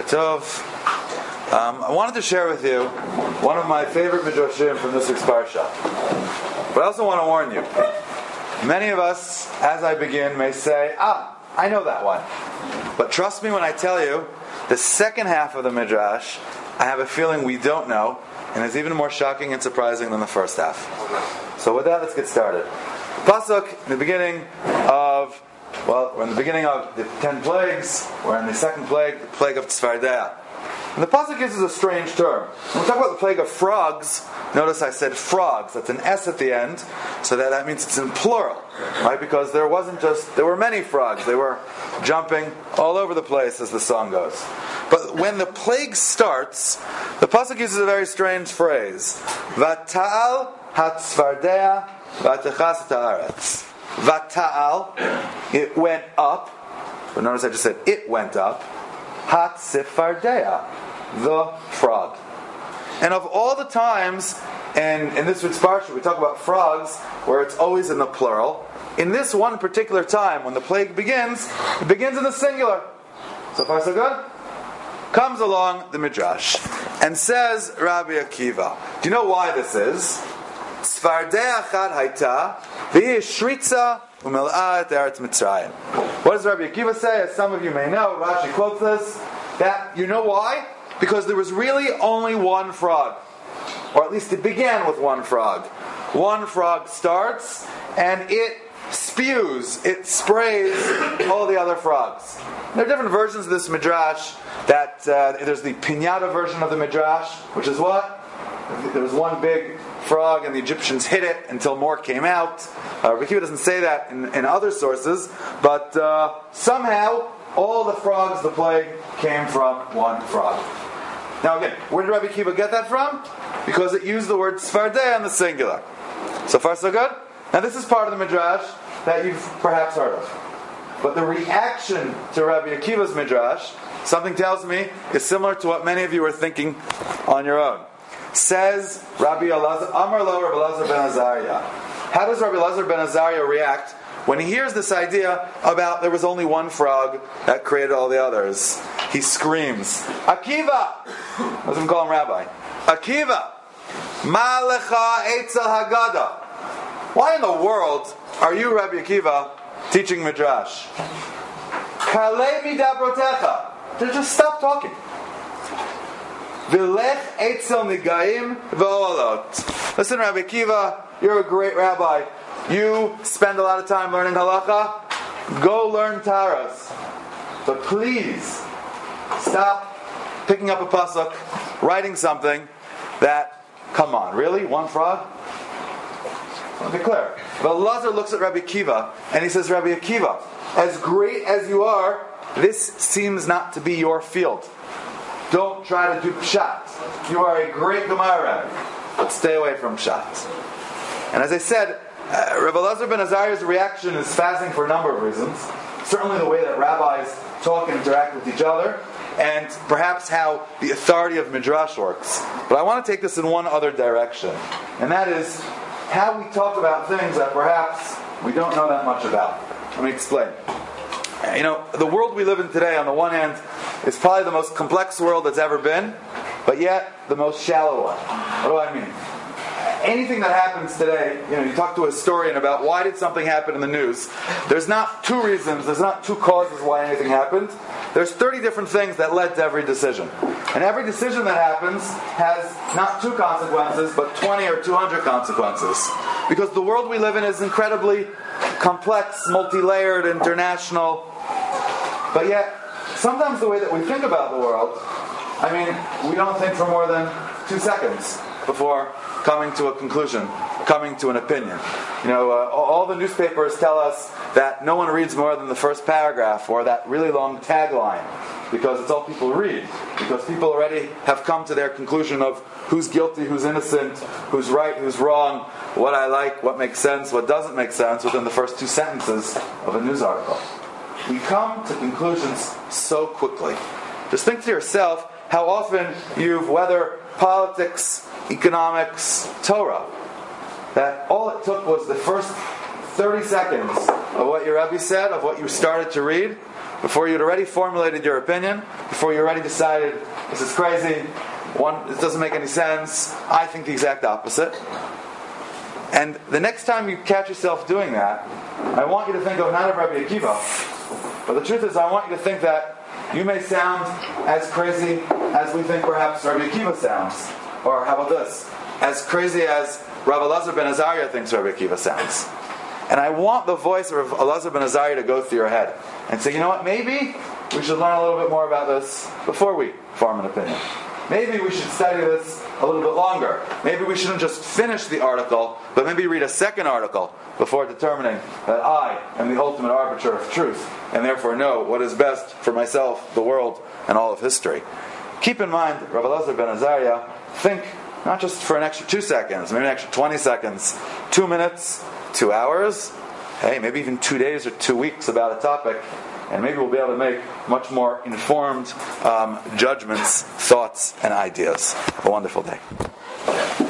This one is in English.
Tov. I wanted to share with you one of my favorite midrashim from this week's parsha. But I also want to warn you. Many of us, as I begin, may say, I know that one. But trust me when I tell you, the second half of the midrash, I have a feeling we don't know, and it's even more shocking and surprising than the first half. So with that, let's get started. Pasuk, in the beginning of, we're in the beginning of the 10 plagues. We're in the second plague, the plague of Tzfardea. And the pasuk uses a strange term. When we talk about the plague of frogs, notice I said frogs. That's an S at the end, so that means it's in plural, right? Because there were many frogs. They were jumping all over the place, as the song goes. But when the plague starts, the pasuk uses a very strange phrase: "Vata'al hatzfardea vatechas haaretz." Vata'al, it went up. But notice I just said it went up. Hatzfardea, the frog. And of all the times, and in this week's parsha, we talk about frogs, where it's always in the plural. In this one particular time, when the plague begins, it begins in the singular. So far, so good? Comes along the Midrash and says, Rabbi Akiva, do you know why this is? Tzfardea chad haita v'hi shritza u'mil'ah et eretz Mitzrayim. What does Rabbi Akiva say? As some of you may know, Rashi quotes this, that you know why? Because there was really only one frog. Or at least it began with one frog. One frog starts, and it spews, it sprays all the other frogs. There are different versions of this Midrash. That there's the Pinata version of the Midrash, which is what? There was one big frog and the Egyptians hid it until more came out. Rabbi Akiva doesn't say that in other sources, but somehow all the frogs, the plague, came from one frog. Now again, where did Rabbi Akiva get that from? Because it used the word Tzfardea in the singular. So far so good? Now this is part of the Midrash that you've perhaps heard of. But the reaction to Rabbi Akiva's Midrash, something tells me, is similar to what many of you are thinking on your own. Says Rabbi Elazar, Amar lo Rabbi Elazar ben Azariah. How does Rabbi Elazar ben Azariah react when he hears this idea about there was only one frog that created all the others? He screams, Akiva! I was going to call him Rabbi. Akiva! Ma lecha etzel haggadah. Why in the world are you, Rabbi Akiva, teaching Midrash? Kalei midabrotecha. Just stop talking. V'lech etzel nigaim v'olot. Listen, Rabbi Akiva, you're a great rabbi. You spend a lot of time learning halacha. Go learn taras. But please, stop picking up a pasuk, writing something that, come on, really? One frog? I'll be clear. But Elazar looks at Rabbi Akiva and he says, Rabbi Akiva, as great as you are, this seems not to be your field. Don't try to do pshat. You are a great Gemara rabbi, but stay away from pshat. And as I said, Rabbi Elazar ben Azariah's reaction is fascinating for a number of reasons. Certainly the way that rabbis talk and interact with each other, and perhaps how the authority of Midrash works. But I want to take this in one other direction, and that is how we talk about things that perhaps we don't know that much about. Let me explain. You know, the world we live in today, on the one hand, is probably the most complex world that's ever been, but yet the most shallow one. What do I mean? Anything that happens today, you talk to a historian about why did something happen in the news. There's not two reasons, there's not two causes why anything happened. There's 30 different things that led to every decision. And every decision that happens has not two consequences, but 20 or 200 consequences. Because the world we live in is incredibly complex, multi-layered, international. But yet, sometimes the way that we think about the world, we don't think for more than 2 seconds before coming to a conclusion, coming to an opinion. All the newspapers tell us that no one reads more than the first paragraph or that really long tagline, because it's all people read, because people already have come to their conclusion of who's guilty, who's innocent, who's right, who's wrong, what I like, what makes sense, what doesn't make sense within the first 2 sentences of a news article. We come to conclusions so quickly. Just think to yourself how often whether politics, economics, Torah, that all it took was the first 30 seconds of what your Rebbe said, of what you started to read, before you'd already formulated your opinion, before you already decided, this is crazy, this doesn't make any sense, I think the exact opposite. And the next time you catch yourself doing that, I want you to think of not of Rabbi Akiva, but the truth is I want you to think that you may sound as crazy as we think perhaps Rabbi Akiva sounds. Or how about this? As crazy as Rav Elazar ben Azariah thinks Rabbi Akiva sounds. And I want the voice of Rav Elazar ben Azariah to go through your head and say, you know what, maybe we should learn a little bit more about this before we form an opinion. Maybe we should study this a little bit longer. Maybe we shouldn't just finish the article, but maybe read a second article before determining that I am the ultimate arbiter of truth, and therefore know what is best for myself, the world, and all of history. Keep in mind, Rav Elazar ben Azariah, think not just for an extra 2 seconds, maybe an extra 20 seconds, 2 minutes, 2 hours, hey, maybe even 2 days or 2 weeks about a topic, and maybe we'll be able to make much more informed judgments, thoughts, and ideas. A wonderful day.